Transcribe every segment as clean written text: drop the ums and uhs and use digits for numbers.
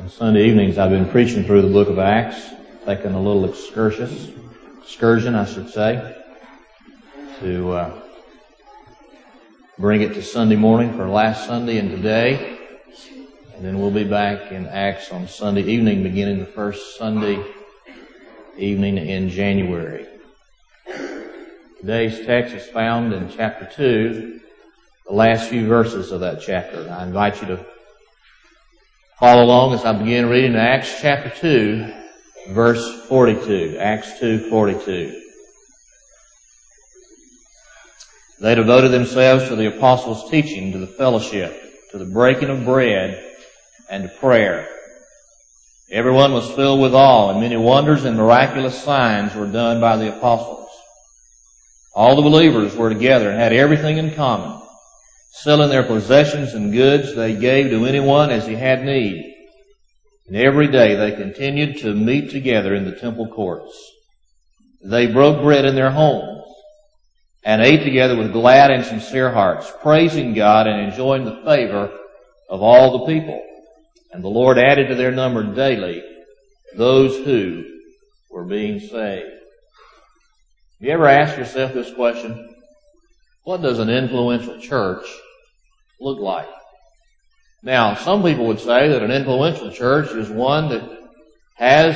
On Sunday evenings, I've been preaching through the book of Acts, taking a little excursion, to bring it to Sunday morning for last Sunday and today. And then we'll be back in Acts on Sunday evening, beginning the first Sunday evening in January. Today's text is found in chapter 2, the last few verses of that chapter. I invite you to follow along as I begin reading Acts chapter 2, verse 42. Acts 2:42. They devoted themselves to the apostles' teaching, to the fellowship, to the breaking of bread, and to prayer. Everyone was filled with awe, and many wonders and miraculous signs were done by the apostles. All the believers were together and had everything in common. Selling their possessions and goods, they gave to anyone as he had need. And every day they continued to meet together in the temple courts. They broke bread in their homes and ate together with glad and sincere hearts, praising God and enjoying the favor of all the people. And the Lord added to their number daily those who were being saved. Have you ever asked yourself this question? What does an influential church look like? Now, some people would say that an influential church is one that has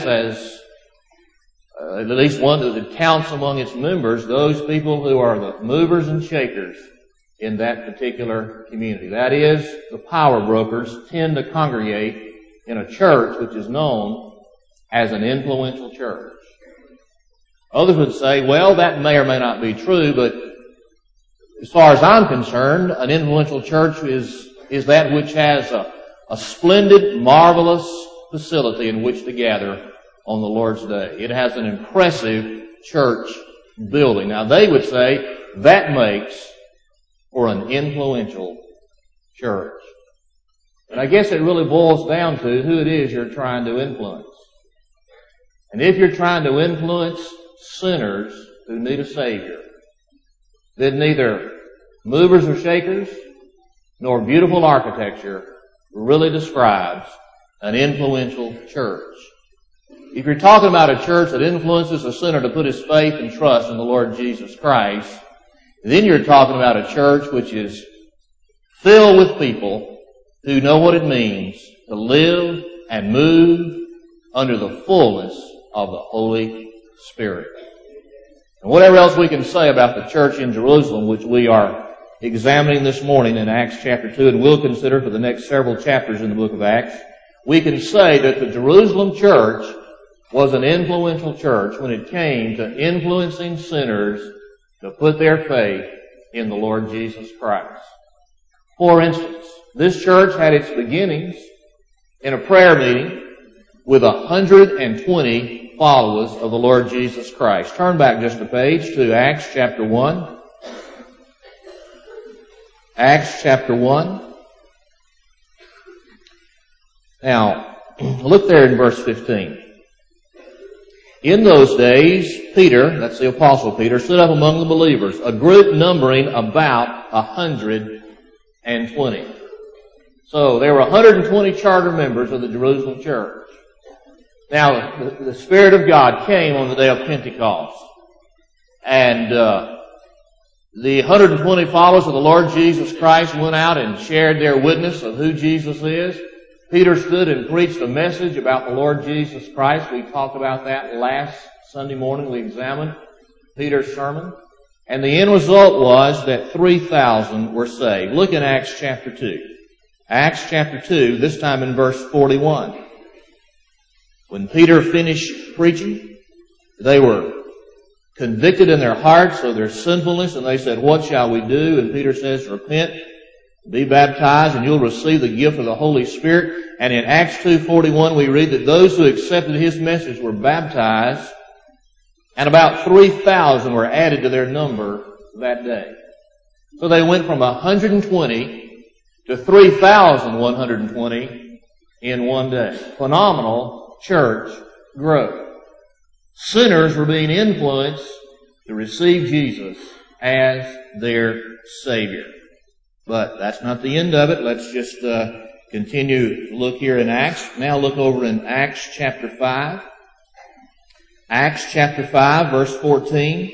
at least one that counts among its members those people who are the movers and shakers in that particular community. That is, the power brokers tend to congregate in a church which is known as an influential church. Others would say, well, that may or may not be true, but as far as I'm concerned, an influential church is that which has a splendid, marvelous facility in which to gather on the Lord's Day. It has an impressive church building. Now, they would say that makes for an influential church. But I guess it really boils down to who it is you're trying to influence. And if you're trying to influence sinners who need a Savior, then neither movers or shakers nor beautiful architecture really describes an influential church. If you're talking about a church that influences a sinner to put his faith and trust in the Lord Jesus Christ, then you're talking about a church which is filled with people who know what it means to live and move under the fullness of the Holy Spirit. And whatever else we can say about the church in Jerusalem, which we are examining this morning in Acts chapter 2 and will consider for the next several chapters in the book of Acts, we can say that the Jerusalem church was an influential church when it came to influencing sinners to put their faith in the Lord Jesus Christ. For instance, this church had its beginnings in a prayer meeting with 120 followers of the Lord Jesus Christ. Turn back just a page to Acts chapter 1. Acts chapter 1. Now, look there in verse 15. In those days, Peter, that's the Apostle Peter, stood up among the believers, a group numbering about 120. So there were 120 charter members of the Jerusalem church. Now, the Spirit of God came on the day of Pentecost. And the 120 followers of the Lord Jesus Christ went out and shared their witness of who Jesus is. Peter stood and preached a message about the Lord Jesus Christ. We talked about that last Sunday morning. We examined Peter's sermon. And the end result was that 3,000 were saved. Look in Acts chapter 2. Acts chapter 2, this time in verse 41. When Peter finished preaching, they were convicted in their hearts of their sinfulness, and they said, what shall we do? And Peter says, repent, be baptized, and you'll receive the gift of the Holy Spirit. And in Acts 2:41 we read that those who accepted his message were baptized, and about 3,000 were added to their number that day. So they went from 120 to 3,120 in one day. Phenomenal church growth. Sinners were being influenced to receive Jesus as their Savior. But that's not the end of it. Let's just continue to look here in Acts. Now look over in Acts chapter 5. Acts chapter 5, verse 14.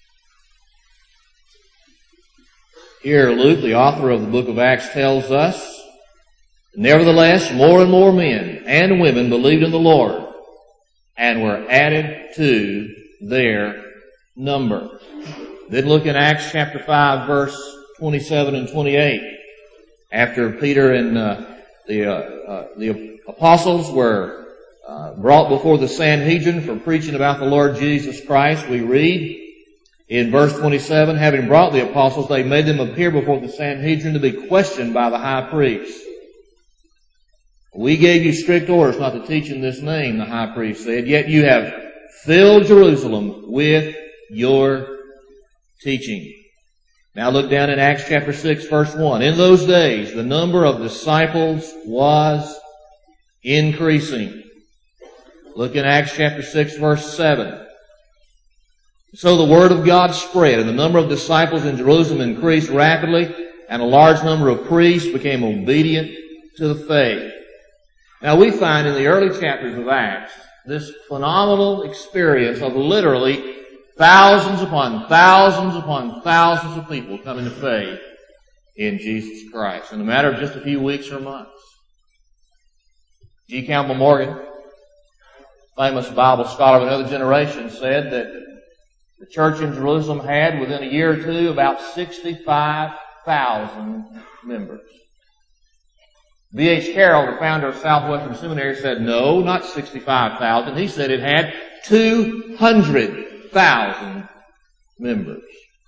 Here Luke, the author of the book of Acts, tells us, "Nevertheless, more and more men and women believed in the Lord and were added to their number." Then look in Acts chapter 5, verse 27 and 28. After Peter and the apostles were brought before the Sanhedrin for preaching about the Lord Jesus Christ, we read in verse 27, "Having brought the apostles, they made them appear before the Sanhedrin to be questioned by the high priest. We gave you strict orders not to teach in this name," the high priest said, "yet you have filled Jerusalem with your teaching." Now look down in Acts chapter 6, verse 1. "In those days, the number of disciples was increasing." Look in Acts chapter 6, verse 7. "So the word of God spread, and the number of disciples in Jerusalem increased rapidly, and a large number of priests became obedient to the faith." Now we find in the early chapters of Acts this phenomenal experience of literally thousands upon thousands upon thousands of people coming to faith in Jesus Christ in a matter of just a few weeks or months. G. Campbell Morgan, famous Bible scholar of another generation, said that the church in Jerusalem had, within a year or two, about 65,000 members. B.H. Carroll, the founder of Southwestern Seminary, said no, not 65,000. He said it had 200,000 members.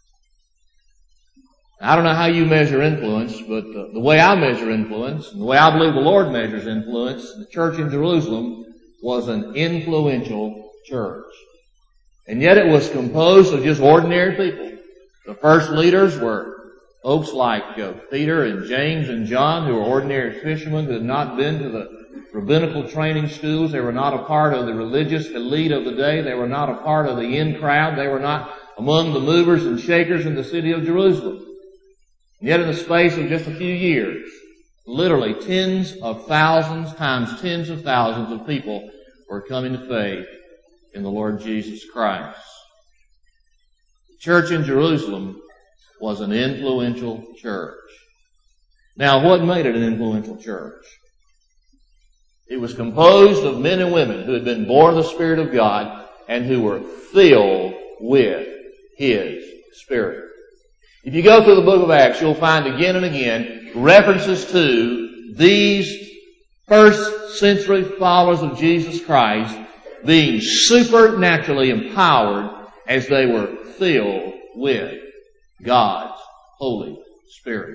I don't know how you measure influence, but the way I measure influence, and the way I believe the Lord measures influence, the church in Jerusalem was an influential church. And yet it was composed of just ordinary people. The first leaders were folks like Peter and James and John, who were ordinary fishermen who had not been to the rabbinical training schools. They were not a part of the religious elite of the day. They were not a part of the in crowd. They were not among the movers and shakers in the city of Jerusalem. And yet in the space of just a few years, literally tens of thousands times tens of thousands of people were coming to faith in the Lord Jesus Christ. The church in Jerusalem was an influential church. Now, what made it an influential church? It was composed of men and women who had been born of the Spirit of God and who were filled with His Spirit. If you go through the book of Acts, you'll find again and again references to these first century followers of Jesus Christ being supernaturally empowered as they were filled with God's Holy Spirit.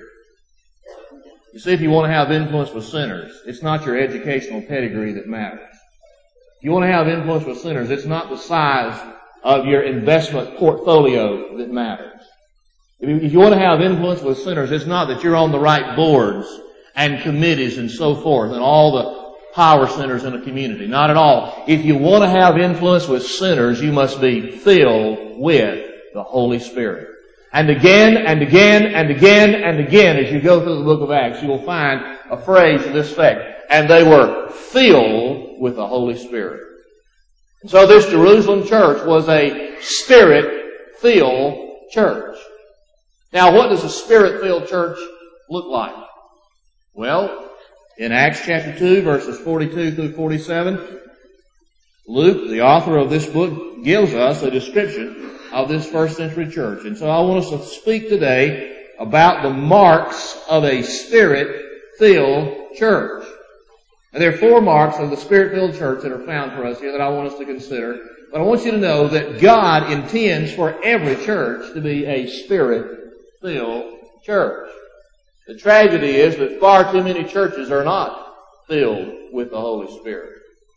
You see, if you want to have influence with sinners, it's not your educational pedigree that matters. If you want to have influence with sinners, it's not the size of your investment portfolio that matters. If you want to have influence with sinners, it's not that you're on the right boards and committees and so forth and all the power centers in a community. Not at all. If you want to have influence with sinners, you must be filled with the Holy Spirit. And again and again and again and again, as you go through the book of Acts, you will find a phrase to this effect. And they were filled with the Holy Spirit. And so this Jerusalem church was a Spirit-filled church. Now, what does a Spirit-filled church look like? Well, in Acts chapter 2, verses 42 through 47, Luke, the author of this book, gives us a description of this first century church. And so I want us to speak today about the marks of a Spirit-filled church. And there are 4 marks of the Spirit-filled church that are found for us here that I want us to consider. But I want you to know that God intends for every church to be a Spirit-filled church. The tragedy is that far too many churches are not filled with the Holy Spirit.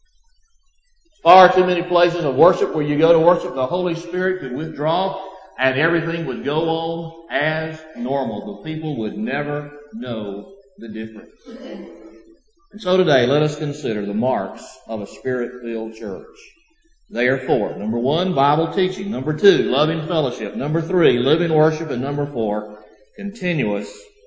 Far too many places of worship where you go to worship, the Holy Spirit could withdraw and everything would go on as normal. The people would never know the difference. And so today, let us consider the marks of a Spirit-filled church. They are 4. Number 1, Bible teaching. Number 2, loving fellowship. Number 3, living worship. And number 4, continuous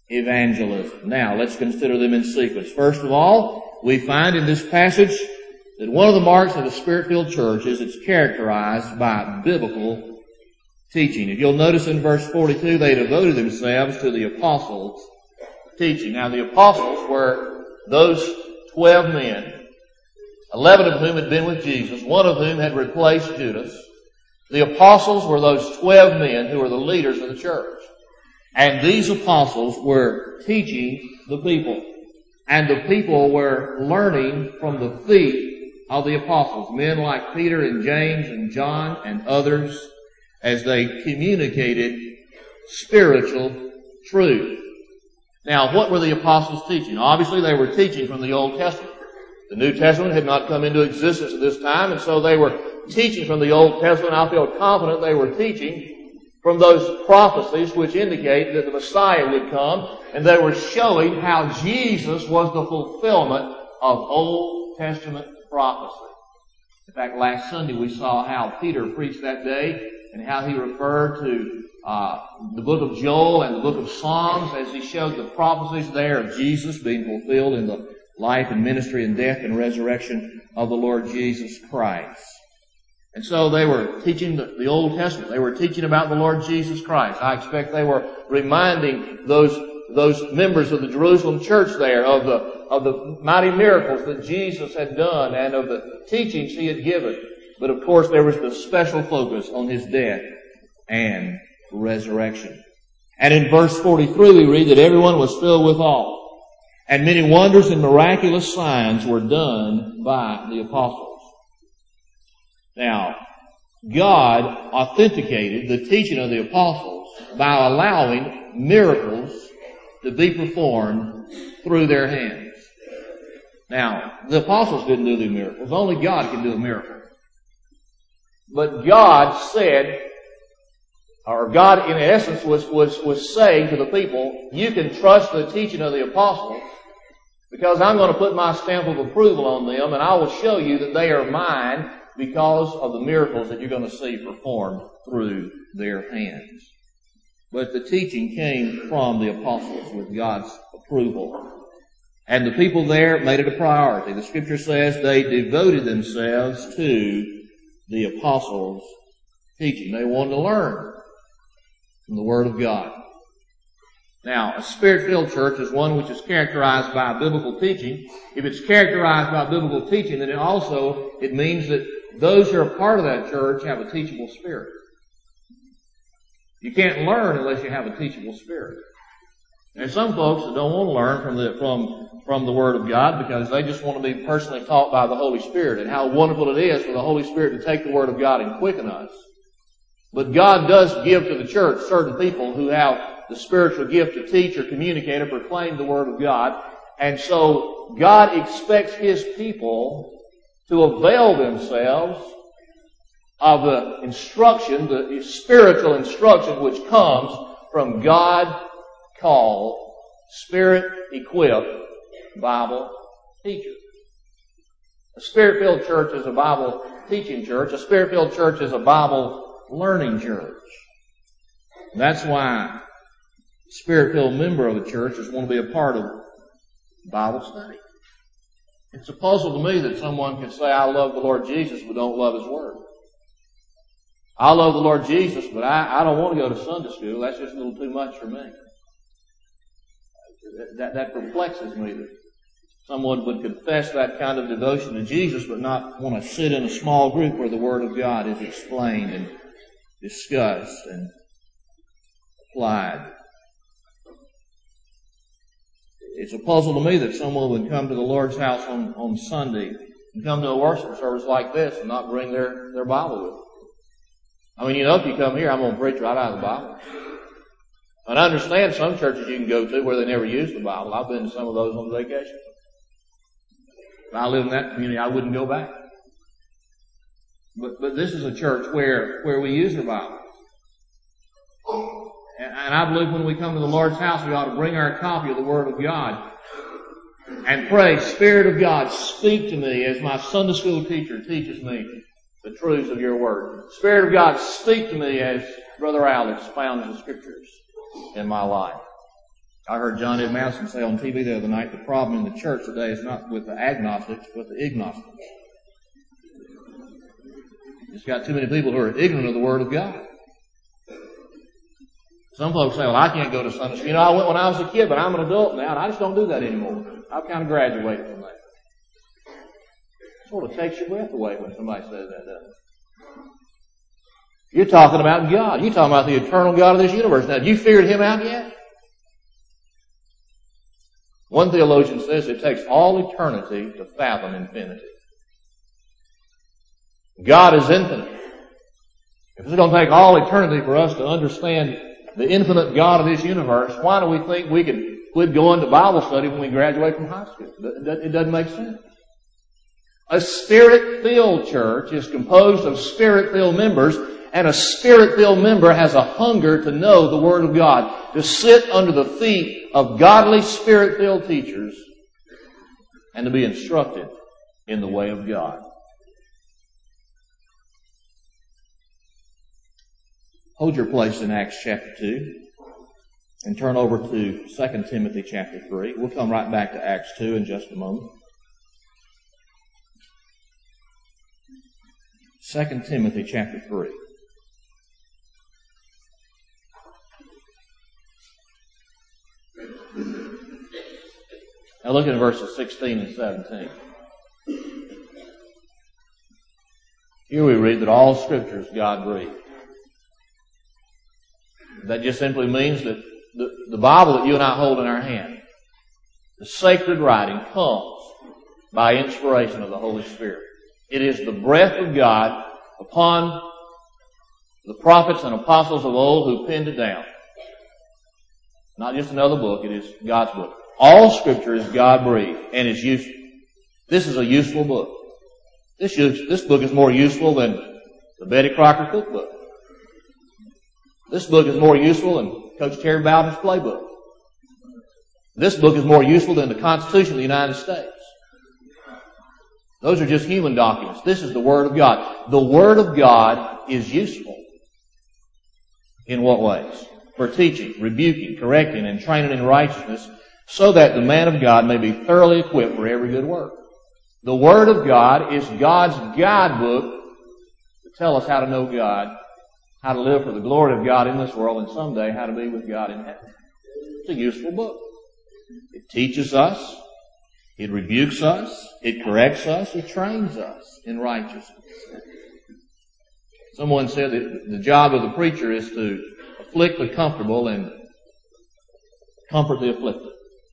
evangelism. Now, let's consider them in sequence. First of all, we find in this passage that one of the marks of the Spirit-filled church is it's characterized by biblical teaching. If you'll notice in verse 42, they devoted themselves to the apostles' teaching. Now, the apostles were those 12 men, 11 of whom had been with Jesus, one of whom had replaced Judas. The apostles were those 12 men who were the leaders of the church. And these apostles were teaching the people. And the people were learning from the feet of the apostles, men like Peter and James and John and others, as they communicated spiritual truth. Now, what were the apostles teaching? Obviously, they were teaching from the Old Testament. The New Testament had not come into existence at this time, and so they were teaching from the Old Testament. I feel confident they were teaching from those prophecies which indicate that the Messiah would come, and they were showing how Jesus was the fulfillment of Old Testament prophecy. In fact, last Sunday we saw how Peter preached that day and how he referred to the book of Joel and the book of Psalms as he showed the prophecies there of Jesus being fulfilled in the life and ministry and death and resurrection of the Lord Jesus Christ. And so they were teaching the Old Testament. They were teaching about the Lord Jesus Christ. I expect they were reminding those members of the Jerusalem church there of the mighty miracles that Jesus had done and of the teachings he had given. But of course there was the special focus on his death and resurrection. And in verse 43 we read that everyone was filled with awe, and many wonders and miraculous signs were done by the apostles. Now, God authenticated the teaching of the apostles by allowing miracles to be performed through their hands. Now, the apostles didn't do the miracles. Only God can do a miracle. But God said, or God in essence was saying to the people, you can trust the teaching of the apostles because I'm going to put my stamp of approval on them, and I will show you that they are mine because of the miracles that you're going to see performed through their hands. But the teaching came from the apostles with God's approval. And the people there made it a priority. The Scripture says they devoted themselves to the apostles' teaching. They wanted to learn from the Word of God. Now, a Spirit-filled church is one which is characterized by biblical teaching. If it's characterized by biblical teaching, then it means that those who are part of that church have a teachable spirit. You can't learn unless you have a teachable spirit. There's some folks that don't want to learn from the Word of God because they just want to be personally taught by the Holy Spirit, and how wonderful it is for the Holy Spirit to take the Word of God and quicken us. But God does give to the church certain people who have the spiritual gift to teach or communicate or proclaim the Word of God. And so God expects His people to avail themselves of the instruction, the spiritual instruction which comes from God-called, Spirit-equipped Bible teachers. A Spirit-filled church is a Bible teaching church. A Spirit-filled church is a Bible learning church. And that's why a Spirit-filled member of a church is going to be a part of Bible study. It's a puzzle to me that someone can say, I love the Lord Jesus, but don't love His Word. I love the Lord Jesus, but I don't want to go to Sunday school. That's just a little too much for me. That perplexes me that someone would confess that kind of devotion to Jesus, but not want to sit in a small group where the Word of God is explained and discussed and applied. It's a puzzle to me that someone would come to the Lord's house on Sunday and come to a worship service like this and not bring their Bible with them. I mean, if you come here, I'm going to preach right out of the Bible. And I understand some churches you can go to where they never use the Bible. I've been to some of those on vacation. If I lived in that community, I wouldn't go back. But this is a church where we use the Bible. And I believe when we come to the Lord's house, we ought to bring our copy of the Word of God and pray, Spirit of God, speak to me as my Sunday school teacher teaches me the truths of your Word. Spirit of God, speak to me as Brother Al expounds the Scriptures in my life. I heard John Ed Madison say on TV the other night, the problem in the church today is not with the agnostics, but the ignostics. It's got too many people who are ignorant of the Word of God. Some folks say, well, I can't go to Sunday school. You know, I went when I was a kid, but I'm an adult now, and I just don't do that anymore. I've kind of graduated from that. It sort of takes your breath away when somebody says that, doesn't it? You're talking about God. You're talking about the eternal God of this universe. Now, have you figured Him out yet? One theologian says it takes all eternity to fathom infinity. God is infinite. If it's going to take all eternity for us to understand the infinite God of this universe, why do we think we can quit going to Bible study when we graduate from high school? It doesn't make sense. A Spirit-filled church is composed of Spirit-filled members, and a Spirit-filled member has a hunger to know the Word of God, to sit under the feet of godly Spirit-filled teachers, and to be instructed in the way of God. Hold your place in Acts chapter 2 and turn over to 2 Timothy chapter 3. We'll come right back to Acts 2 in just a moment. 2 Timothy chapter 3. Now look at verses 16 and 17. Here we read that all Scripture is God-breathed. That just simply means that the Bible that you and I hold in our hand, the sacred writing, comes by inspiration of the Holy Spirit. It is the breath of God upon the prophets and apostles of old who penned it down. Not just another book, it is God's book. All Scripture is God-breathed and is useful. This is a useful book. This book is more useful than the Betty Crocker cookbook. This book is more useful than Coach Terry Bowden's playbook. This book is more useful than the Constitution of the United States. Those are just human documents. This is the Word of God. The Word of God is useful. In what ways? For teaching, rebuking, correcting, and training in righteousness, so that the man of God may be thoroughly equipped for every good work. The Word of God is God's guidebook to tell us how to know God, how to live for the glory of God in this world, and someday how to be with God in heaven. It's a useful book. It teaches us, it rebukes us, it corrects us, it trains us in righteousness. Someone said that the job of the preacher is to afflict the comfortable and comfort the afflicted.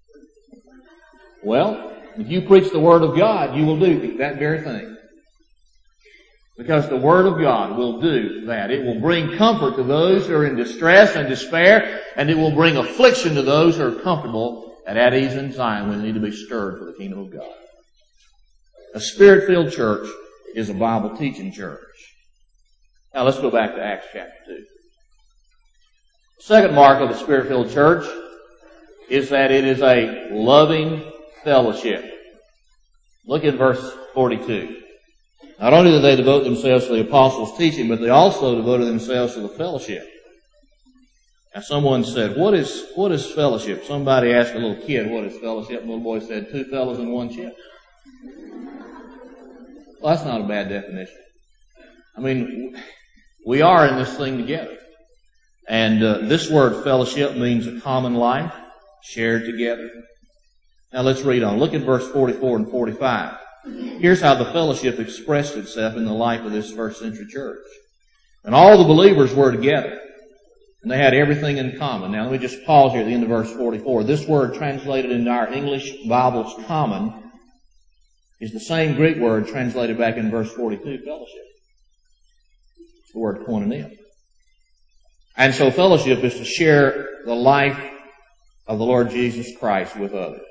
Well, if you preach the Word of God, you will do that very thing. Because the Word of God will do that. It will bring comfort to those who are in distress and despair, and it will bring affliction to those who are comfortable and at ease in Zion when they need to be stirred for the kingdom of God. A Spirit-filled church is a Bible-teaching church. Now let's go back to Acts chapter 2. The second mark of the Spirit-filled church is that it is a loving fellowship. Look at verse 42. Not only did they devote themselves to the apostles' teaching, but they also devoted themselves to the fellowship. Now someone said, what is fellowship? Somebody asked a little kid, what is fellowship? And the little boy said, two fellows in one ship. Well, that's not a bad definition. I mean, we are in this thing together. And this word fellowship means a common life, shared together. Now let's read on. Look at verse 44 and 45. Here's how the fellowship expressed itself in the life of this first century church. And all the believers were together, and they had everything in common. Now let me just pause here at the end of verse 44. This word translated into our English Bibles common is the same Greek word translated back in verse 42, fellowship. It's the word koinonia. And so fellowship is to share the life of the Lord Jesus Christ with others.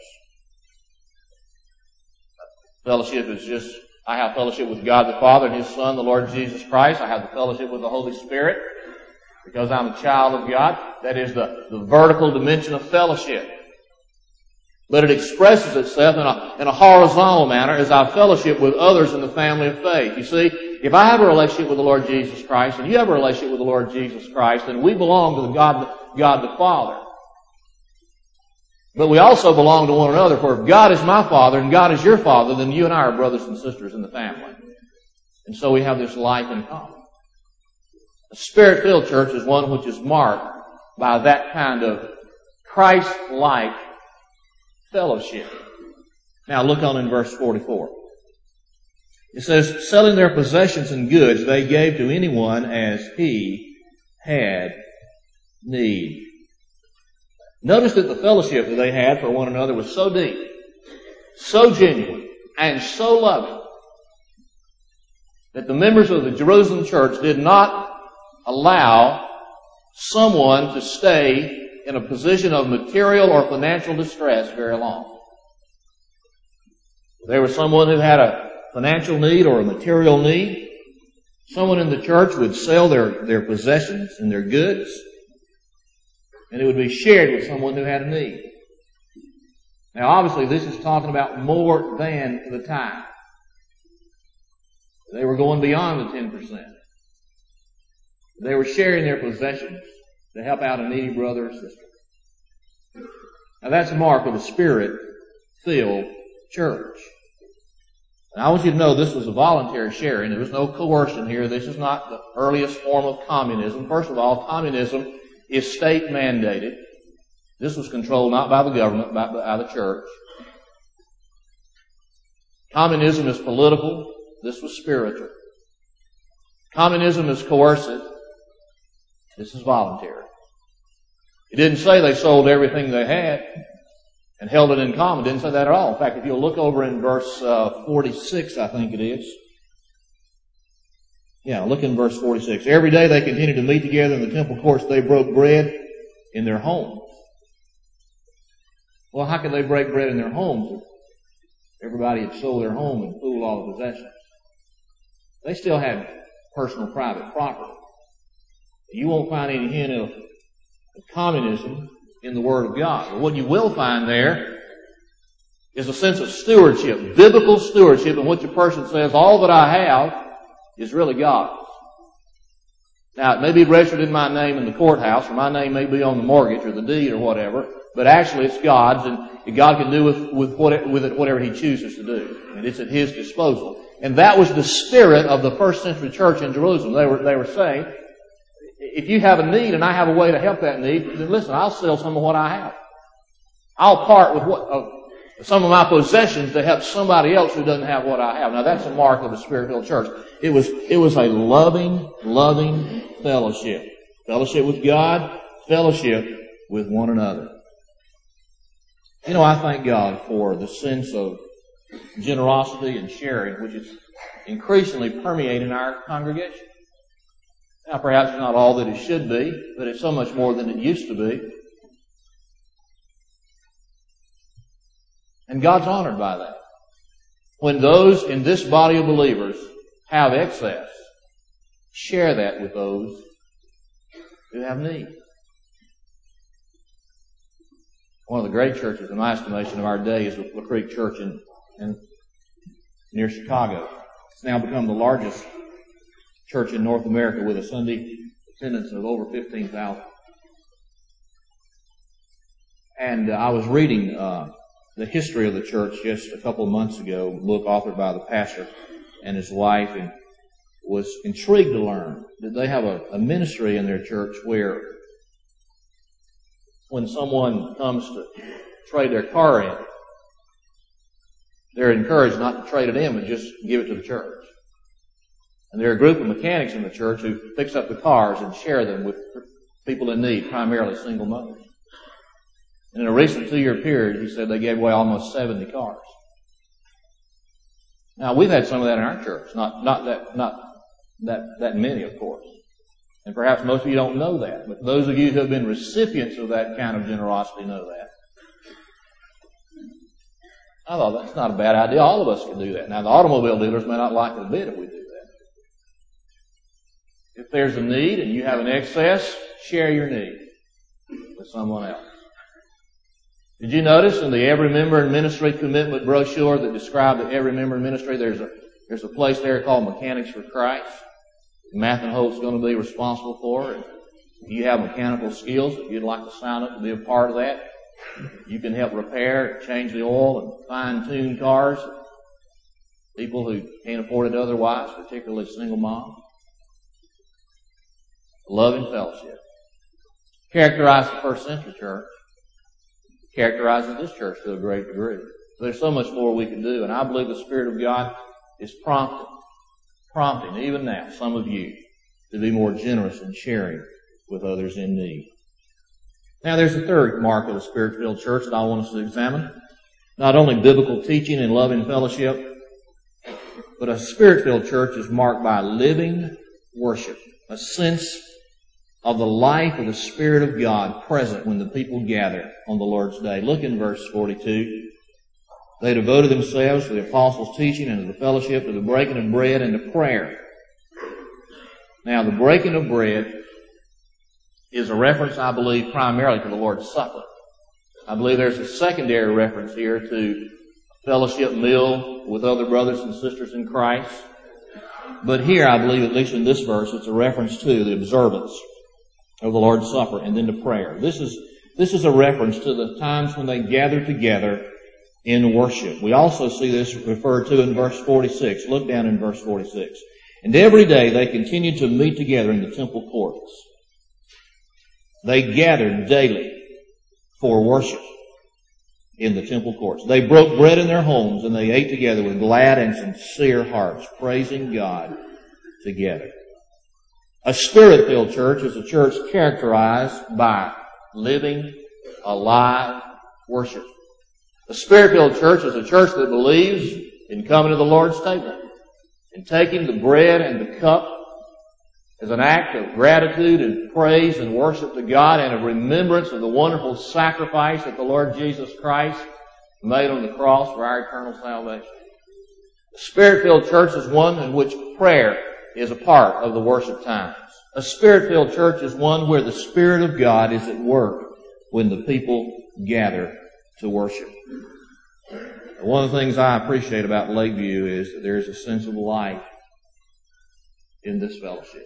Fellowship is just, I have fellowship with God the Father and His Son, the Lord Jesus Christ. I have the fellowship with the Holy Spirit because I'm a child of God. That is the vertical dimension of fellowship. But it expresses itself in a horizontal manner as our fellowship with others in the family of faith. You see, if I have a relationship with the Lord Jesus Christ and you have a relationship with the Lord Jesus Christ, then we belong to God the Father. But we also belong to one another, for if God is my Father and God is your Father, then you and I are brothers and sisters in the family. And so we have this life in common. A Spirit-filled church is one which is marked by that kind of Christ-like fellowship. Now look on in verse 44. It says, selling their possessions and goods, they gave to anyone as he had need. Notice that the fellowship that they had for one another was so deep, so genuine, and so loving that the members of the Jerusalem church did not allow someone to stay in a position of material or financial distress very long. If there was someone who had a financial need or a material need, someone in the church would sell their possessions and their goods, and it would be shared with someone who had a need. Now obviously this is talking about more than the tithe. They were going beyond the 10%. They were sharing their possessions to help out a needy brother or sister. Now that's a mark of a Spirit-filled church. And I want you to know this was a voluntary sharing. There was no coercion here. This is not the earliest form of communism. First of all, communism is state mandated. This was controlled not by the government, but by the church. Communism is political. This was spiritual. Communism is coercive. This is voluntary. It didn't say they sold everything they had and held it in common. It didn't say that at all. In fact, if you'll look over in verse 46, I think it is. Yeah, look in verse 46. Every day they continued to meet together in the temple courts. They broke bread in their homes. Well, how could they break bread in their homes if everybody had sold their home and pooled all the possessions? They still had personal private property. You won't find any hint of communism in the Word of God. But what you will find there is a sense of stewardship, biblical stewardship, in which a person says, all that I have is really God's. Now, it may be registered in my name in the courthouse, or my name may be on the mortgage or the deed or whatever, but actually it's God's, and God can do with it whatever He chooses to do. And it's at His disposal. And that was the spirit of the first century church in Jerusalem. They were saying, if you have a need and I have a way to help that need, then listen, I'll sell some of what I have. I'll part with some of my possessions to help somebody else who doesn't have what I have. Now that's a mark of a Spirit-filled church. It was a loving fellowship. Fellowship with God, fellowship with one another. You know, I thank God for the sense of generosity and sharing which is increasingly permeating our congregation. Now perhaps it's not all that it should be, but it's so much more than it used to be. And God's honored by that. When those in this body of believers have excess, share that with those who have need. One of the great churches in my estimation of our day is the La Creek Church in near Chicago. It's now become the largest church in North America with a Sunday attendance of over 15,000. And I was reading the history of the church just a couple of months ago, a book authored by the pastor and his wife, and was intrigued to learn that they have a ministry in their church where when someone comes to trade their car in, they're encouraged not to trade it in, but just give it to the church. And there are a group of mechanics in the church who fix up the cars and share them with people in need, primarily single mothers. In a recent 2-year period, he said they gave away almost 70 cars. Now, we've had some of that in our church. Not that many, of course. And perhaps most of you don't know that. But those of you who have been recipients of that kind of generosity know that. I thought that's not a bad idea. All of us can do that. Now, the automobile dealers may not like it a bit if we do that. If there's a need and you have an excess, share your need with someone else. Did you notice in the Every Member in Ministry commitment brochure that described the Every Member in Ministry, there's a place there called Mechanics for Christ. Math and Holt's going to be responsible for it. If you have mechanical skills, if you'd like to sign up to be a part of that, You can help repair, change the oil, and fine-tune cars. People who can't afford it otherwise, particularly single moms. Love and fellowship. Characterized the first century church. Characterizes this church to a great degree. There's so much more we can do, and I believe the Spirit of God is prompting even now some of you to be more generous in sharing with others in need. Now there's a third mark of a Spirit-filled church that I want us to examine. Not only biblical teaching and love and fellowship, but a Spirit-filled church is marked by living worship, a sense of the life of the Spirit of God present when the people gather on the Lord's Day. Look in verse 42. They devoted themselves to the apostles' teaching and to the fellowship, to the breaking of bread and to prayer. Now, the breaking of bread is a reference, I believe, primarily to the Lord's Supper. I believe there's a secondary reference here to fellowship meal with other brothers and sisters in Christ. But here, I believe, at least in this verse, it's a reference to the observance of the Lord's Supper and then to prayer. This is a reference to the times when they gathered together in worship. We also see this referred to in verse 46. Look down in verse 46. And every day they continued to meet together in the temple courts. They gathered daily for worship in the temple courts. They broke bread in their homes and they ate together with glad and sincere hearts, praising God together. A Spirit-filled church is a church characterized by living, alive worship. A Spirit-filled church is a church that believes in coming to the Lord's table and taking the bread and the cup as an act of gratitude and praise and worship to God and a remembrance of the wonderful sacrifice that the Lord Jesus Christ made on the cross for our eternal salvation. A Spirit-filled church is one in which prayer is a part of the worship times. A Spirit-filled church is one where the Spirit of God is at work when the people gather to worship. One of the things I appreciate about Lakeview is that there is a sense of life in this fellowship.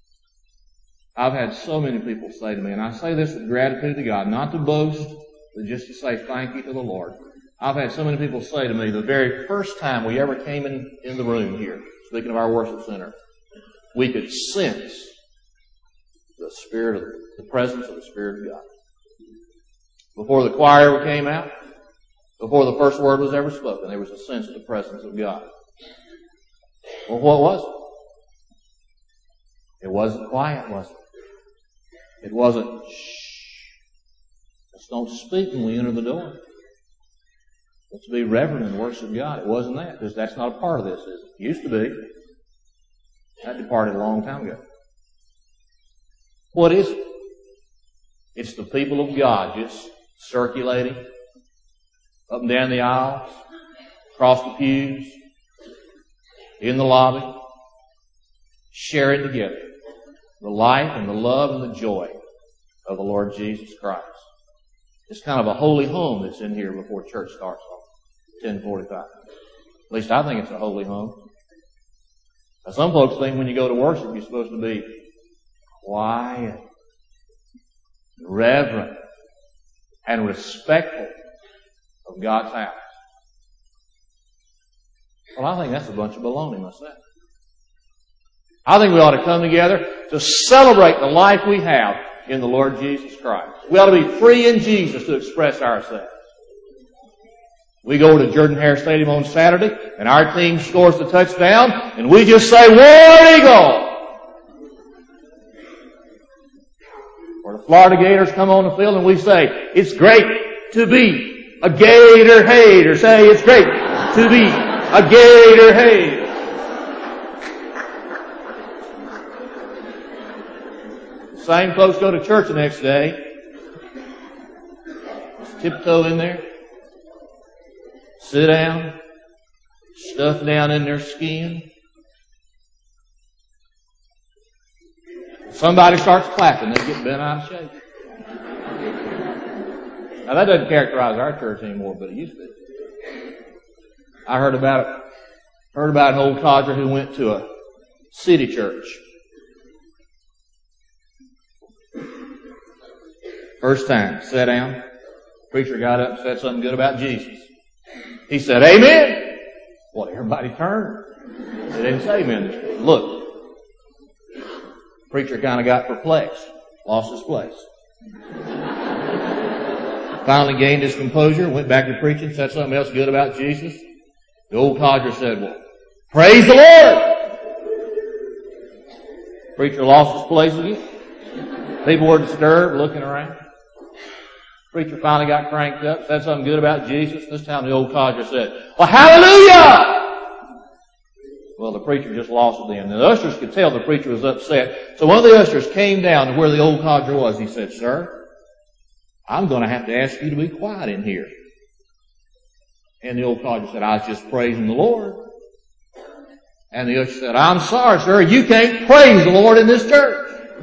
I've had so many people say to me, and I say this with gratitude to God, not to boast, but just to say thank you to the Lord. I've had so many people say to me the very first time we ever came in the room here, speaking of our worship center, we could sense the presence of the Spirit of God. Before the choir came out, before the first word was ever spoken, there was a sense of the presence of God. Well, what was it? It wasn't quiet, was it? It wasn't, shh. Just don't speak when we enter the door. Let's be reverent and worship God. It wasn't that, because that's not a part of this, is it? It used to be. That departed a long time ago. What is it? It's the people of God just circulating up and down the aisles, across the pews, in the lobby, sharing together the life and the love and the joy of the Lord Jesus Christ. It's kind of a holy home that's in here before church starts on 10:45. At least I think it's a holy home. Now, some folks think when you go to worship you're supposed to be quiet, reverent, and respectful of God's house. Well, I think that's a bunch of baloney myself. I think we ought to come together to celebrate the life we have in the Lord Jesus Christ. We ought to be free in Jesus to express ourselves. We go to Jordan-Hare Stadium on Saturday, and our team scores the touchdown, and we just say, "War Eagle!" Or the Florida Gators come on the field, and we say, "It's great to be a Gator hater." Say, "It's great to be a Gator hater." The same folks go to church the next day. Just tiptoe in there. Sit down. Stuff down in their skin. Somebody starts clapping, they get bent out of shape. Now that doesn't characterize our church anymore, but it used to. I heard about an old codger who went to a city church. First time, sat down. Preacher got up and said something good about Jesus. He said, amen. Well, everybody turned. They didn't say amen. Look, preacher kind of got perplexed, lost his place. Finally gained his composure, went back to preaching, said something else good about Jesus. The old codger said, well, praise the Lord! Preacher lost his place again. People were disturbed, looking around. Preacher finally got cranked up, said something good about Jesus. This time the old codger said, well, hallelujah! Well, the preacher just lost it then. And the ushers could tell the preacher was upset. So one of the ushers came down to where the old codger was. He said, sir, I'm going to have to ask you to be quiet in here. And the old codger said, I was just praising the Lord. And the usher said, I'm sorry, sir, you can't praise the Lord in this church.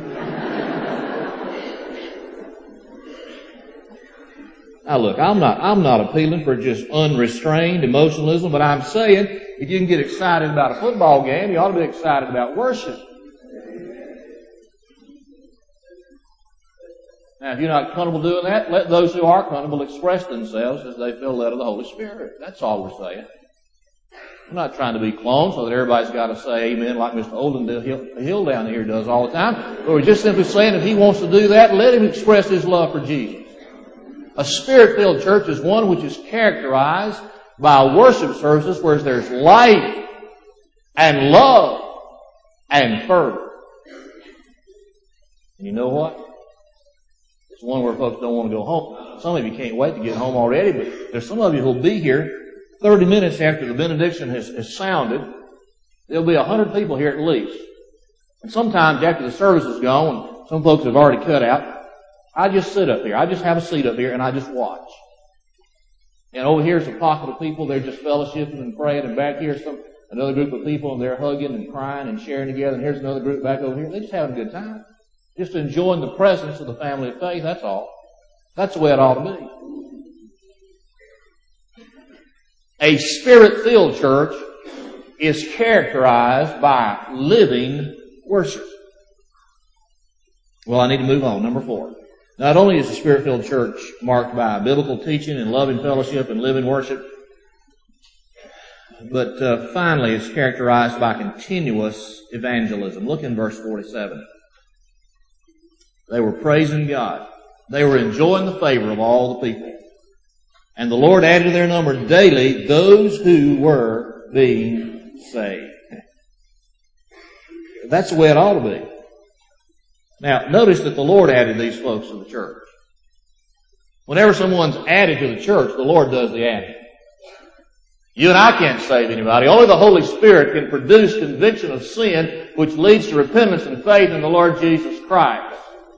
Now look, I'm not appealing for just unrestrained emotionalism, but I'm saying if you can get excited about a football game, you ought to be excited about worship. Now, if you're not comfortable doing that, let those who are comfortable express themselves as they feel led of the Holy Spirit. That's all we're saying. We're not trying to be clones so that everybody's got to say amen like Mr. Olden Hill down here does all the time. But we're just simply saying if he wants to do that, let him express his love for Jesus. A Spirit-filled church is one which is characterized by worship services where there's light and love and fervor. And you know what? It's one where folks don't want to go home. Some of you can't wait to get home already, but there's some of you who'll be here 30 minutes after the benediction has sounded. There'll be 100 people here at least. And sometimes after the service is gone, some folks have already cut out, I just sit up here. I just have a seat up here and I just watch. And over here's a pocket of people. They're just fellowshipping and praying. And back here's another group of people and they're hugging and crying and sharing together. And here's another group back over here. They're just having a good time. Just enjoying the presence of the family of faith. That's all. That's the way it ought to be. A Spirit-filled church is characterized by living worship. Well, I need to move on. Number 4. Not only is the Spirit-filled church marked by biblical teaching and loving fellowship and living worship, but finally it's characterized by continuous evangelism. Look in verse 47. They were praising God. They were enjoying the favor of all the people. And the Lord added to their number daily those who were being saved. That's the way it ought to be. Now, notice that the Lord added these folks to the church. Whenever someone's added to the church, the Lord does the adding. You and I can't save anybody. Only the Holy Spirit can produce conviction of sin, which leads to repentance and faith in the Lord Jesus Christ.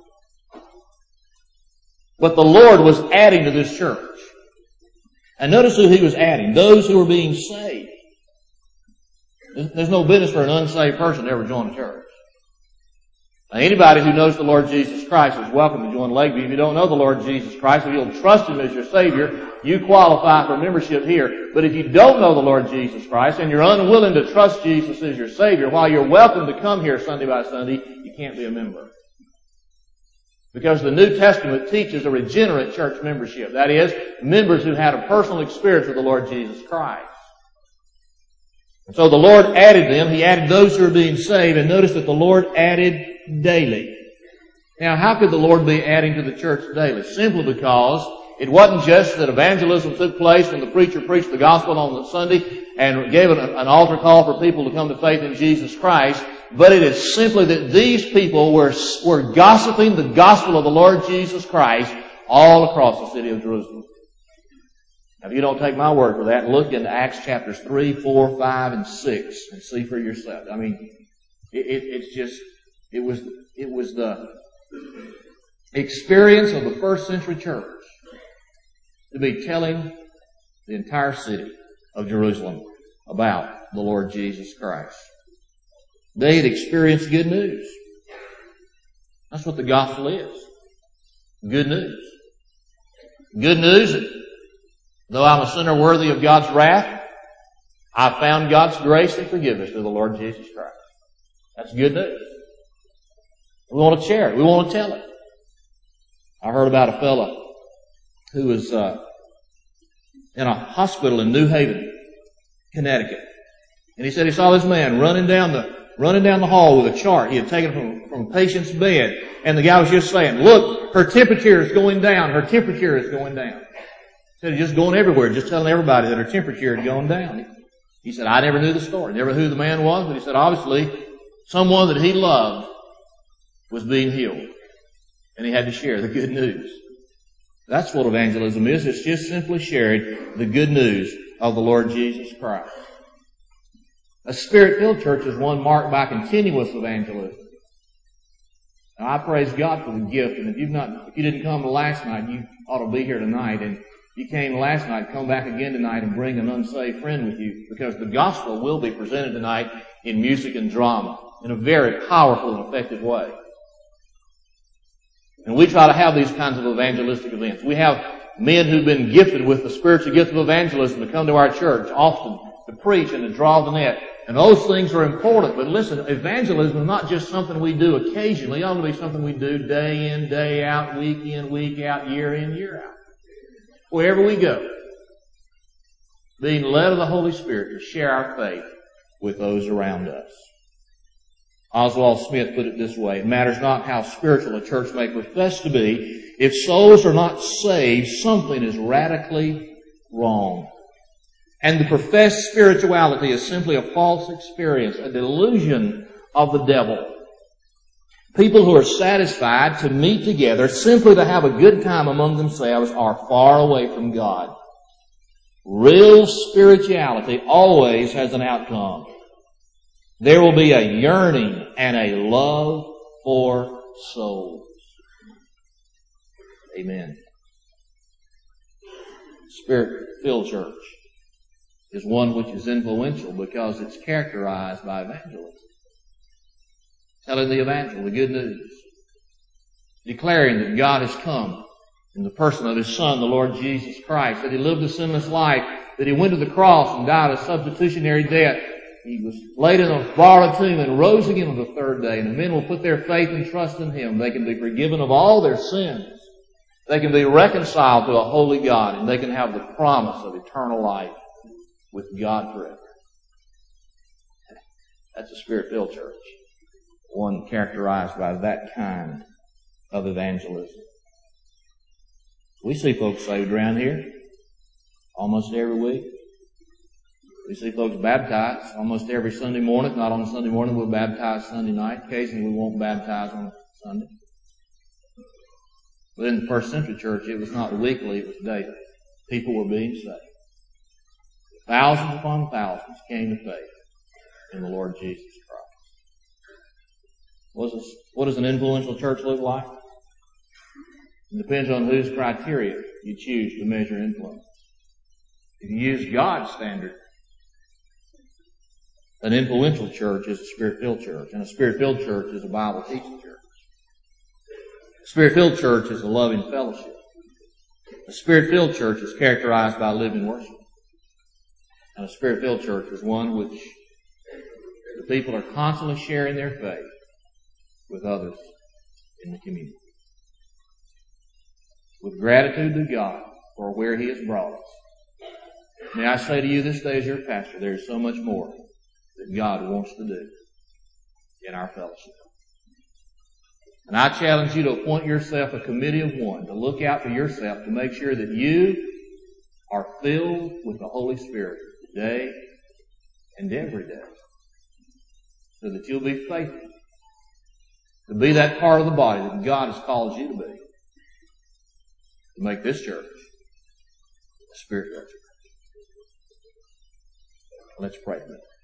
But the Lord was adding to this church. And notice who He was adding. Those who were being saved. There's no business for an unsaved person to ever join a church. Now, anybody who knows the Lord Jesus Christ is welcome to join Lakeview. If you don't know the Lord Jesus Christ, if you'll trust Him as your Savior, you qualify for membership here. But if you don't know the Lord Jesus Christ and you're unwilling to trust Jesus as your Savior, while you're welcome to come here Sunday by Sunday, you can't be a member. Because the New Testament teaches a regenerate church membership. That is, members who had a personal experience with the Lord Jesus Christ. And so the Lord added them. He added those who are being saved. And notice that the Lord added daily. Now, how could the Lord be adding to the church daily? Simply because it wasn't just that evangelism took place when the preacher preached the gospel on the Sunday and gave an altar call for people to come to faith in Jesus Christ, but it is simply that these people were gossiping the gospel of the Lord Jesus Christ all across the city of Jerusalem. Now, if you don't take my word for that, look into Acts chapters 3, 4, 5, and 6 and see for yourself. I mean, it was the experience of the first century church to be telling the entire city of Jerusalem about the Lord Jesus Christ. They had experienced good news. That's what the gospel is. Good news. Good news that though I'm a sinner worthy of God's wrath, I found God's grace and forgiveness through the Lord Jesus Christ. That's good news. We want to share it. We want to tell it. I heard about a fellow who was in a hospital in New Haven, Connecticut. And he said he saw this man running down the hall with a chart he had taken from a patient's bed. And the guy was just saying, look, her temperature is going down. Her temperature is going down. He said he's just going everywhere, just telling everybody that her temperature had gone down. He said, I never knew the story, never knew who the man was, but he said, obviously, someone that he loved was being healed. And he had to share the good news. That's what evangelism is. It's just simply sharing the good news of the Lord Jesus Christ. A Spirit-filled church is one marked by continuous evangelism. Now, I praise God for the gift, and if you didn't come last night, you ought to be here tonight. And if you came last night, come back again tonight and bring an unsaved friend with you, because the gospel will be presented tonight in music and drama in a very powerful and effective way. And we try to have these kinds of evangelistic events. We have men who've been gifted with the spiritual gift of evangelism to come to our church often to preach and to draw the net. And those things are important. But listen, evangelism is not just something we do occasionally. It ought to be something we do day in, day out, week in, week out, year in, year out. Wherever we go, being led of the Holy Spirit to share our faith with those around us. Oswald Smith put it this way: it matters not how spiritual a church may profess to be. If souls are not saved, something is radically wrong. And the professed spirituality is simply a false experience, a delusion of the devil. People who are satisfied to meet together simply to have a good time among themselves are far away from God. Real spirituality always has an outcome. There will be a yearning and a love for souls. Amen. Spirit-filled church is one which is influential because it's characterized by evangelism. Telling the evangel, the good news. Declaring that God has come in the person of His Son, the Lord Jesus Christ, that He lived a sinless life, that He went to the cross and died a substitutionary death. He was laid in a borrowed tomb and rose again on the third day. And if men will put their faith and trust in Him, they can be forgiven of all their sins. They can be reconciled to a holy God, and they can have the promise of eternal life with God forever. That's a Spirit-filled church. One characterized by that kind of evangelism. We see folks saved around here almost every week. We see folks baptized almost every Sunday morning. If not on Sunday morning, we'll baptize Sunday night. Occasionally we won't baptize on Sunday. But in the first century church, it was not weekly, it was daily. People were being saved. Thousands upon thousands came to faith in the Lord Jesus Christ. What does an influential church look like? It depends on whose criteria you choose to measure influence. If you use God's standard, an influential church is a Spirit-filled church, and a Spirit-filled church is a Bible-teaching church. A Spirit-filled church is a loving fellowship. A Spirit-filled church is characterized by living worship. And a Spirit-filled church is one which the people are constantly sharing their faith with others in the community. With gratitude to God for where He has brought us. May I say to you this day as your pastor, there is so much more that God wants to do in our fellowship. And I challenge you to appoint yourself a committee of one, to look out for yourself, to make sure that you are filled with the Holy Spirit today and every day, so that you'll be faithful to be that part of the body that God has called you to be, to make this church a Spirit-filled church. Let's pray for it.